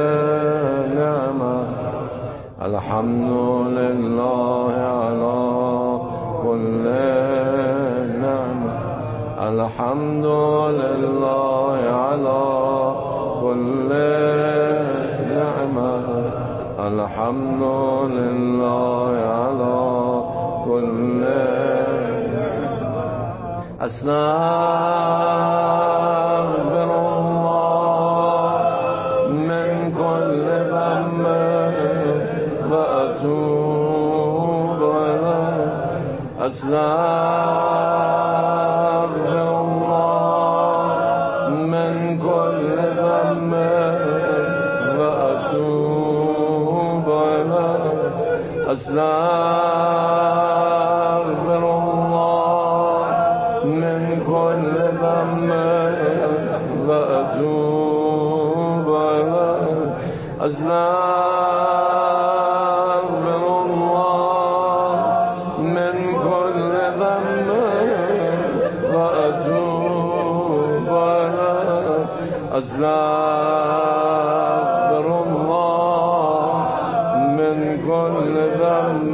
نعمة. الحمد لله على كل نعمة. الحمد لله على كل نعمة. الحمد لله على كل نعمة. أستغفر الله من كل ذنب وأتوب إليه. أستغفر الله من كل ذنب وأتوب إليه. أستغفر الله من كل ذنب وأتوب إليه. أستغفر الله من كل ذنب وأتوب إليه. أستغفر الله من كل ذنب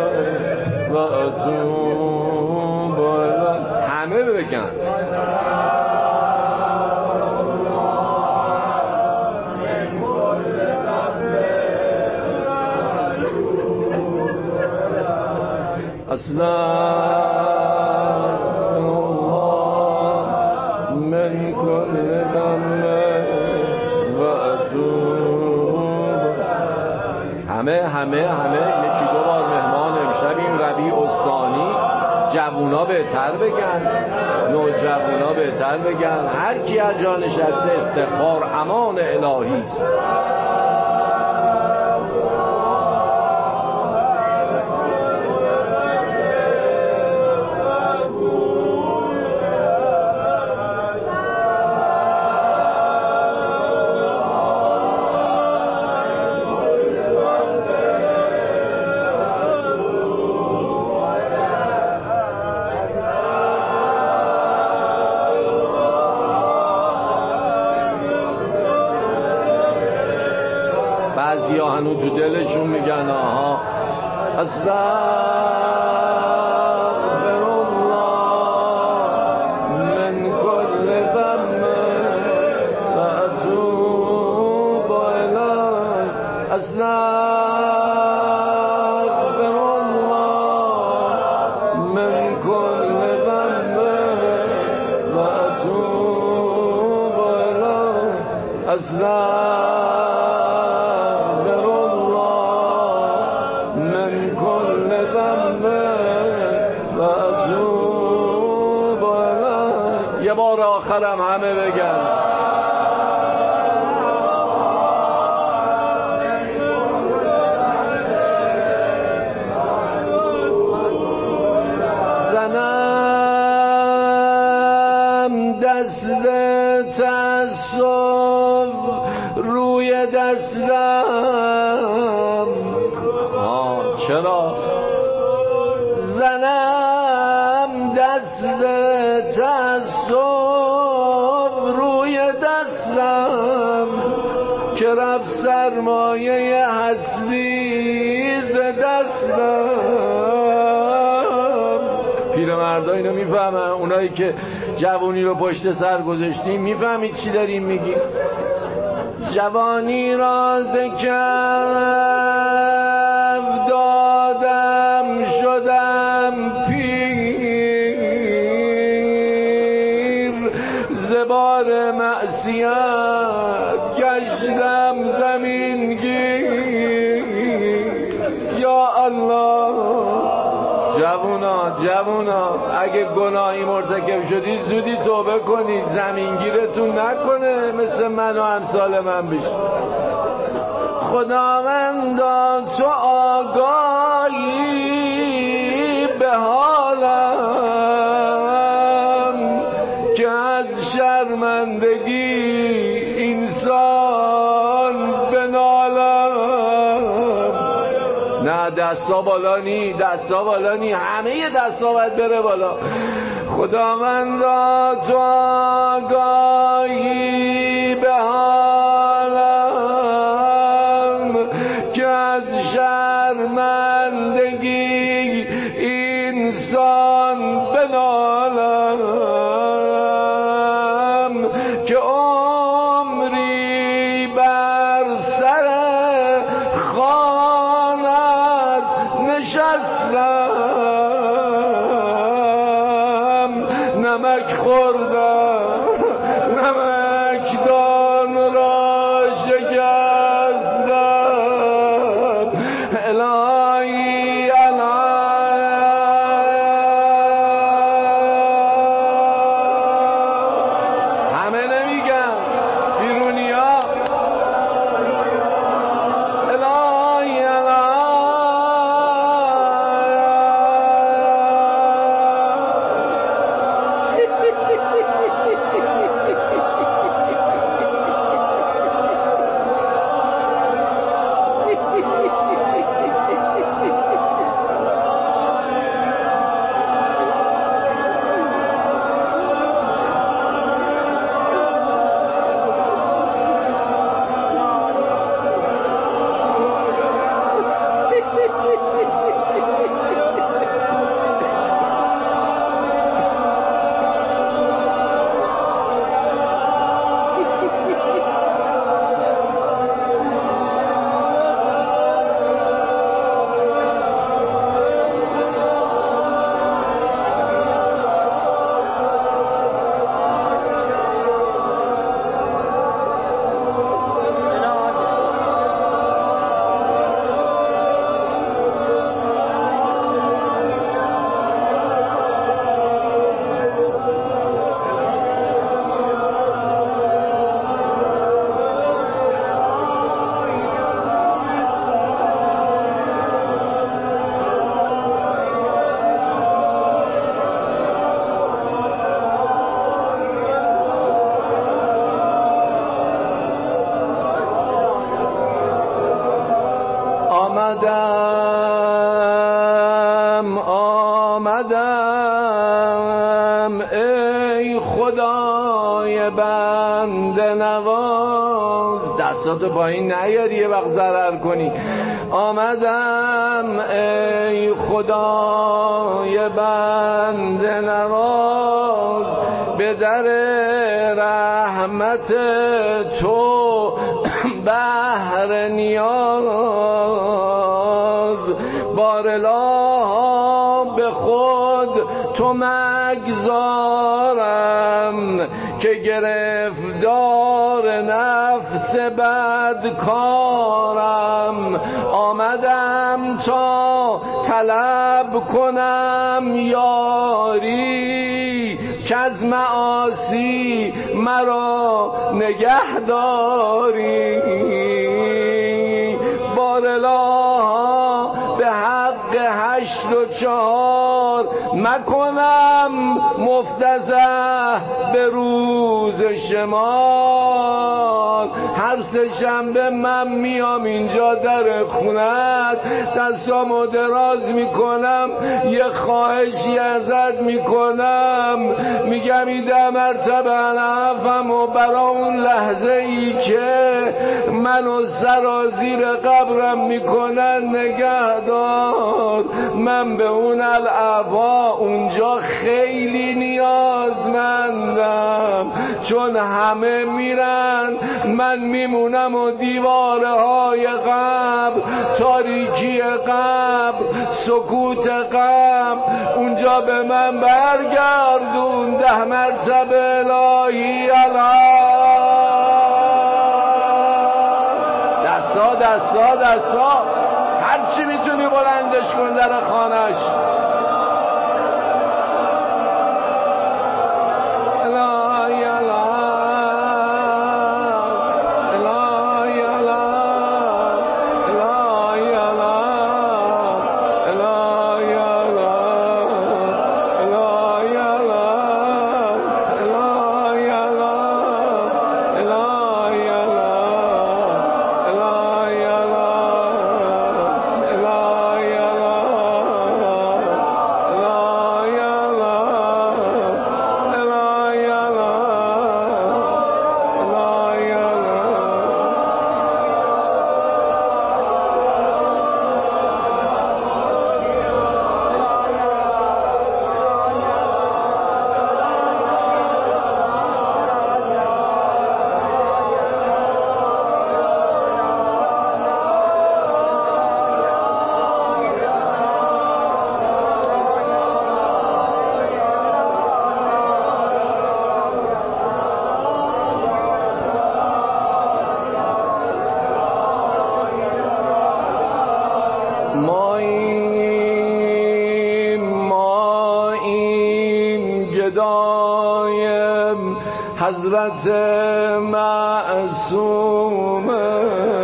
وأتوب إليه. همه بگن من کل ذنب و اتوب. همه یکی دو بار مهمان امشب این ربیع الثانی. جوونا بهتر بگن، نوجوانا بهتر بگن، هر کی از جا نشسته استغفار امان الهی است. بعضیا هنوز تو دلشون میگن آها استغفر الله من کل ذنب و اتوب الیه. استغفر الله من کل ذنب و اتوب الیه. یه بار آخرم همه بگن زنم دست تعصب روی دستم. چرا؟ زنم دست تعصب روی دستم که رفت سرمایه هستی ز دستم. پیرمردا اینو میفهمن، اونایی که جوانی رو پشت سر گذاشتیم میفهمید چی داریم میگیم. جوانی را ز کف دادم شدم پیر، ز بار معصیت گشتم زمین گیر. یا الله جوونا اگه گناهی مرتکب شدی زودی توبه کنید، زمینگیرتون نکنه مثل من و امثال من بشه. خداوندا تو آگاهی به حالم که از شرمندگی انسان بنالم. نه دستا بالا نی، همه دستا باید بره بالا. خداوندا تو آگاهی به حالم که از شرمندگی انسان بنالم که عمری بر سر خانت نشستم، نمک خوردم نمکدان را شکستم. الهی همه نمیگن بیرونی ها. الهی آمدم ای خدای بنده نواز. دستاتو پایین نیاری یه وقت ضرر کنی. آمدم ای خدای بنده نواز به در رحمت تو بهر نیاز. بارلا به خود تو مگذارم که گرفتار نفس بدکارم. آمدم تا طلب کنم یاری که از معاصی مرا نگهداری. بارلا به حق 8 و 4 مکنم مفتضح به روز شمار. هر سه شنبه من میام اینجا در خونت، دستامو دراز میکنم، یه خواهشی ازت میکنم، میگم این 10 مرتبه نفهم و برا اون لحظه ای که منو سرازیر قبرم میکنن نگهدار. من به اون الاعوا اونجا خیلی نیازمندم، چون همه میرن من میمونم و دیواره های قبر، تاریکی قبر، سکوت قبر اونجا به من برگردون. 10 مرتبه الهی دستا دستا دستا هرچی میتونی بلندش کن در خانش. گدایم حضرت معصومه.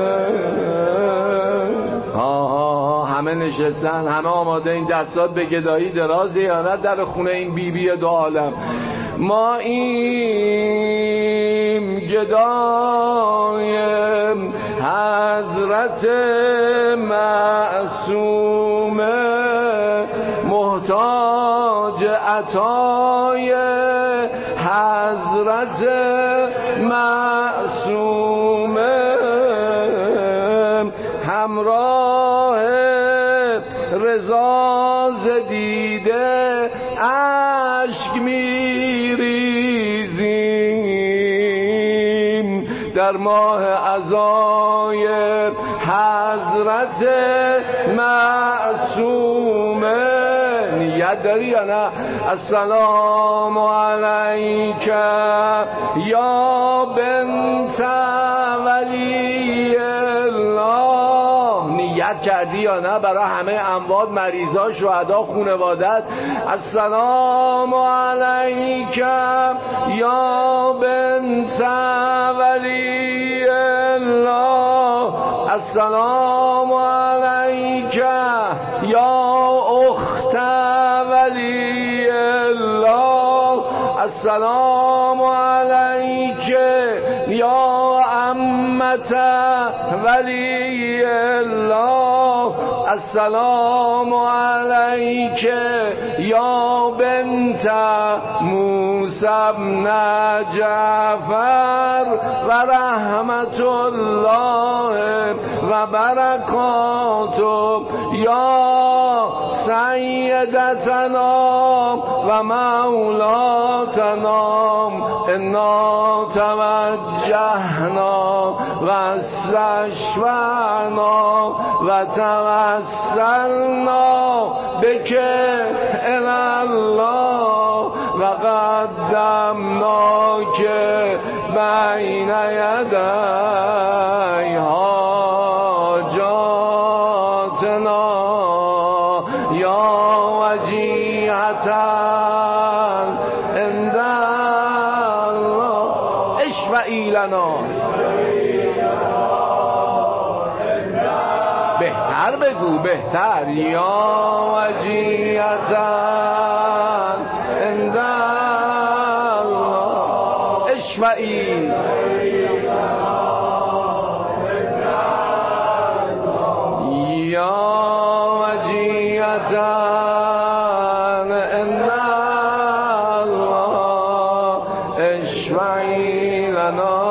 همه نشستن، همه آماده این دستات به گدایی درازه یا نه در خونه این بیبی دو عالم. ما این گدایم حضرت معصومه، محتاج عطای حضرت معصومه، همراه رضا ز دیده اشک میریزیم در ماه عزای حضرت معصومه. نیت داری یا نه؟ السلام علیک یا بنت ولی الله. نیت کردی یا نه برای همه اموات، مریضا، شهدا، خانوادت؟ السلام علیک یا بنت ولی الله، السلام علیک یا اخت ولی الله، السلام علیک یا عمه ابنة ولی الله السلام علیک یا بنت موسی ابن جعفر و رحمت الله و برکاته یا سیدتنا و مولاتنا انا توجهنا و استشفعنا و توسلنا بک الی الله و قدمناک بین یدی حاجاتنا یا وجیهتا عند الله اشفعی لنا. بهتر بگو، بهتر. یا وجیهتا عند الله اشفعی. یا وجیهتا عند الله اشفعی لنا.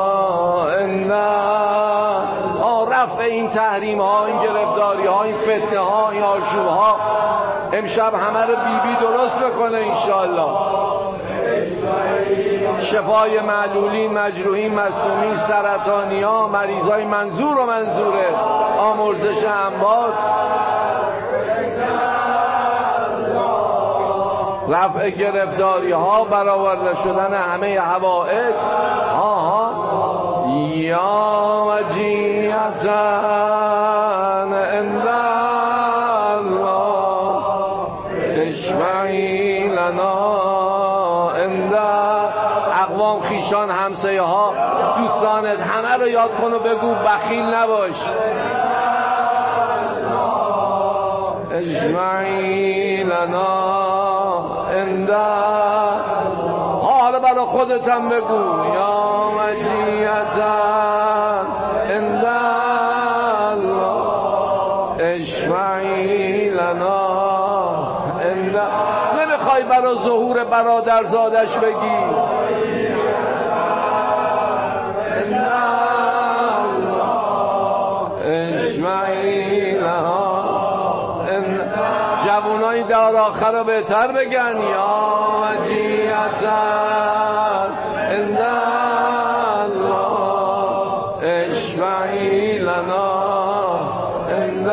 رفع این تحریم ها، این گرفتاری ها، این فتنه ها، این آشوب ها امشب همه رو بی درست بکنه انشاءالله. شفای معلولین، مجروحین، مصدومین، سرطانی ها، مریض های منظور و منظوره، آمرزش اموات، رفع گرفتاری ها، برآورده شدن همه حوائج. یا وجیهتا عند الله اشفعی لنا. عند اقوام، خیشان، همسایه ها، دوستانت، همه رو یاد کن و بگو بخیل نباش. اشفعی لنا عند. حالا برای خودت هم بگو یا وجیهتا عند الله اشفعی لنا عند. نمیخوای برای ظهور برادرزادش بگی عند الله اشفعی لنا. جوانای دار آخر رو بهتر بگن یا وجیهتا عند الله اشفعی لنا عند.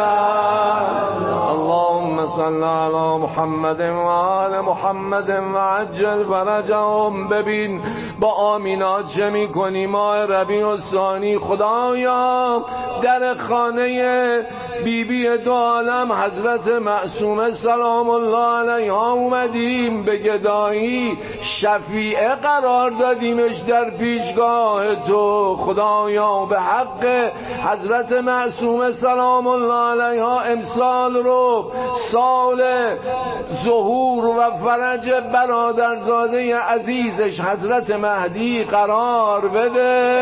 اللهم صل علی محمد و آل محمد و عجل فرجهم. ببین با آمینات چه می کنی؟ ماه ربیع الثانی خدایا در خانه بیبی دو عالم حضرت معصومه سلام الله علیها اومدیم، به گدایی شفیعه قرار دادیمش در پیشگاه تو. خدایا به حق حضرت معصومه سلام الله علیها امسال رو سال ظهور و فرج برادرزاده عزیزش حضرت مهدی قرار بده.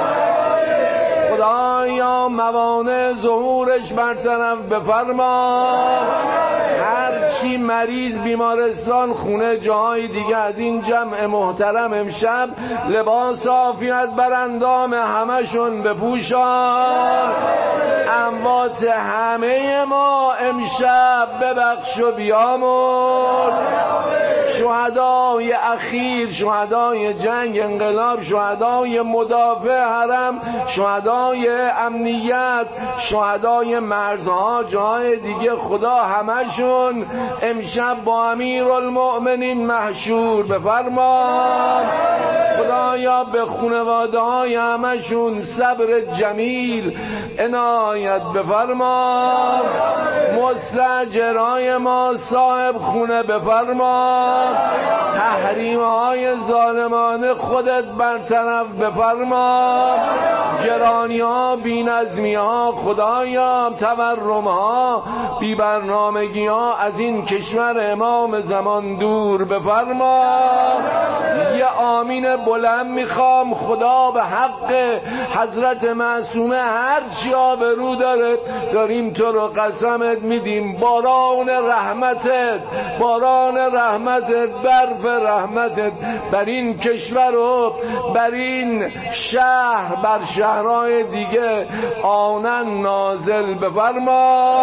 خدایا موانع ظهورش برطرف بفرما. هرچی مریض، بیمارستان، خونه، جاهای دیگه از این جمع محترم امشب لباس عافیت بر اندام همشون بپوشان. اموات همه ما امشب ببخش و بیامرز. شهدای اخیر، شهدای جنگ، انقلاب، شهدای مدافع حرم، شهدای امنیت، شهدای مرزها، جای دیگه، خدا همشون امشب با امیرالمؤمنین محشور بفرما. خدایا به خانواده های همشون صبر جمیل عنایت بفرما. مستاجرای ما صاحب خونه بفرما. تحریم های ظالمانه خودت برطرف بفرما. گرانی ها، بی نظمی ها، خدایا تورم ها، بی برنامگی ها، ما از این کشور امام زمان دور بفرما. یه آمین بلند میخوام خدا به حق حضرت معصومه هر چی آبرو داره داریم تو رو قسمت میدیم باران رحمتت، باران رحمتت، برف رحمتت بر این کشور و بر این شهر، بر شهرهای دیگه آنن نازل بفرما.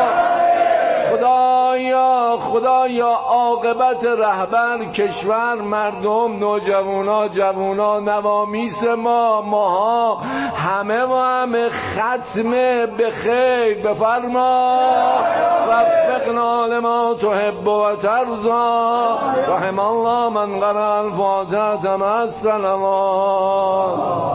خدایا عاقبت رهبر، کشور، مردم، نوجوانا، جوانا، نوامیس ماها همه و همه ختم به خیر بفرما. وفقنا لما تحب و ترضا. رحم الله من قرأ الفاتحة مع الصلوات.